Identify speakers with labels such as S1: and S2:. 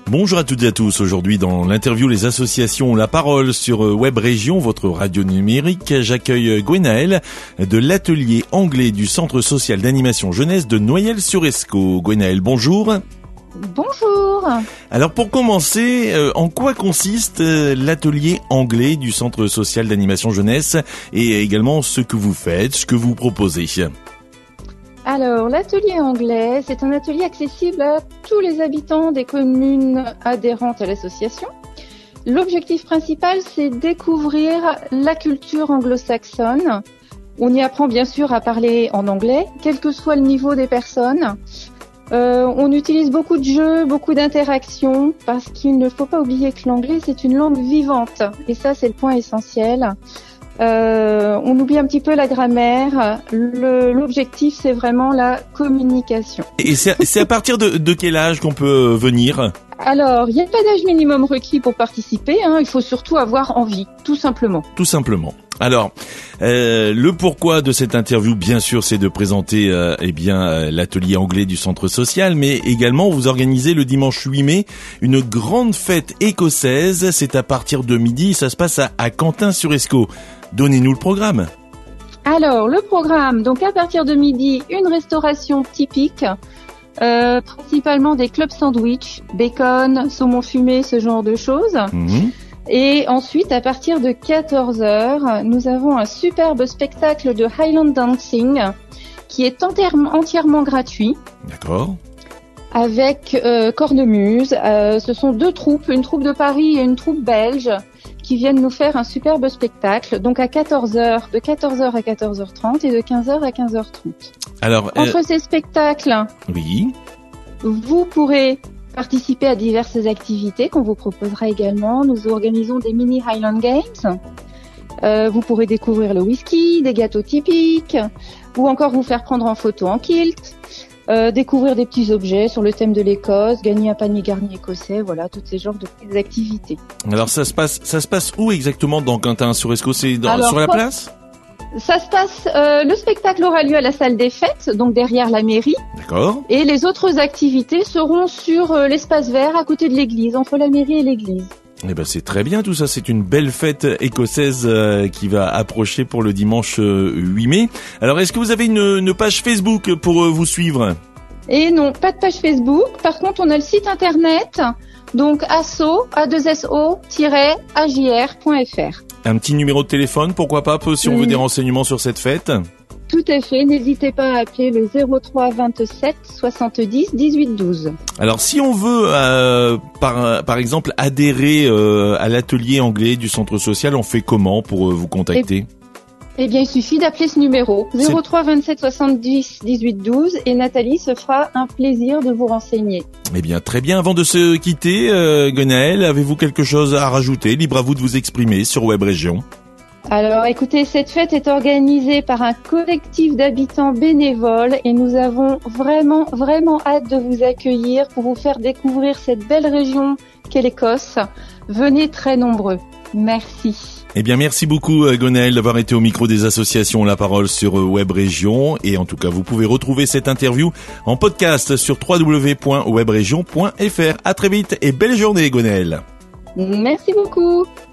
S1: Bonjour à toutes et à tous. Aujourd'hui, dans l'interview Les associations ont la parole sur Web Région, votre radio numérique. J'accueille Gwenaëlle de l'atelier anglais du Centre social d'animation jeunesse de Noyelles-sur-Escaut. Gwenaëlle, bonjour.
S2: Bonjour.
S1: Alors pour commencer, en quoi consiste l'atelier anglais du Centre social d'animation jeunesse et également ce que vous faites, ce que vous proposez?
S2: Alors, l'atelier anglais, c'est un atelier accessible à tous les habitants des communes adhérentes à l'association. L'objectif principal, c'est découvrir la culture anglo-saxonne. On y apprend bien sûr à parler en anglais, quel que soit le niveau des personnes. On utilise beaucoup de jeux, beaucoup d'interactions, parce qu'il ne faut pas oublier que l'anglais, c'est une langue vivante. Et ça, c'est le point essentiel. On oublie un petit peu la grammaire. L'objectif, c'est vraiment la communication.
S1: Et c'est à partir de quel âge qu'on peut venir?
S2: Alors, il n'y a pas d'âge minimum requis pour participer. Il faut surtout avoir envie, tout simplement.
S1: Tout simplement. Alors, le pourquoi de cette interview, bien sûr, c'est de présenter l'atelier anglais du centre social, mais également vous organisez le dimanche 8 mai une grande fête écossaise. C'est à partir de midi, ça se passe à Quentin-sur-Escaut. Donnez-nous le programme.
S2: Alors, le programme, donc à partir de midi, une restauration typique, principalement des clubs sandwich, bacon, saumon fumé, ce genre de choses. Et ensuite, à partir de 14h, nous avons un superbe spectacle de Highland Dancing qui est entièrement gratuit.
S1: D'accord.
S2: Avec cornemuse. Ce sont deux troupes, une troupe de Paris et une troupe belge, qui viennent nous faire un superbe spectacle. Donc à 14h, de 14h à 14h30 et de 15h à 15h30.
S1: Alors,
S2: entre ces spectacles,
S1: oui,
S2: vous pourrez participer à diverses activités qu'on vous proposera également. Nous organisons des mini Highland Games. Vous pourrez découvrir le whisky, des gâteaux typiques, ou encore vous faire prendre en photo en kilt, découvrir des petits objets sur le thème de l'Écosse, gagner un panier garni écossais, voilà, tous ces genres de petites activités.
S1: Alors ça se passe où exactement dans Quentin-sur-Escaut? C'est sur la place?
S2: Ça se passe, le spectacle aura lieu à la salle des fêtes, donc derrière la mairie.
S1: D'accord.
S2: Et les autres activités seront sur l'espace vert à côté de l'église, entre la mairie et l'église.
S1: Eh ben c'est très bien tout ça, c'est une belle fête écossaise qui va approcher pour le dimanche 8 mai. Alors est-ce que vous avez une page Facebook pour vous suivre?
S2: Et non, pas de page Facebook. Par contre, on a le site internet, donc asso-ajr.fr.
S1: Un petit numéro de téléphone, pourquoi pas, si on veut des renseignements sur cette fête?
S2: Tout à fait, n'hésitez pas à appeler le 03 27 70 18 12.
S1: Alors si on veut par exemple adhérer à l'atelier anglais du centre social, on fait comment pour vous contacter?
S2: Eh bien, il suffit d'appeler ce numéro 03 27 70 18 12 et Nathalie se fera un plaisir de vous renseigner.
S1: Eh bien, très bien. Avant de se quitter, Gwenaëlle, avez-vous quelque chose à rajouter? Libre à vous de vous exprimer sur Web Région.
S2: Alors, écoutez, cette fête est organisée par un collectif d'habitants bénévoles et nous avons vraiment, vraiment hâte de vous accueillir pour vous faire découvrir cette belle région qu'est l'Écosse. Venez très nombreux. Merci.
S1: Eh bien, merci beaucoup, Gwenaëlle, d'avoir été au micro des associations La Parole sur Web Région. Et en tout cas, vous pouvez retrouver cette interview en podcast sur www.webregion.fr. À très vite et belle journée, Gwenaëlle.
S2: Merci beaucoup.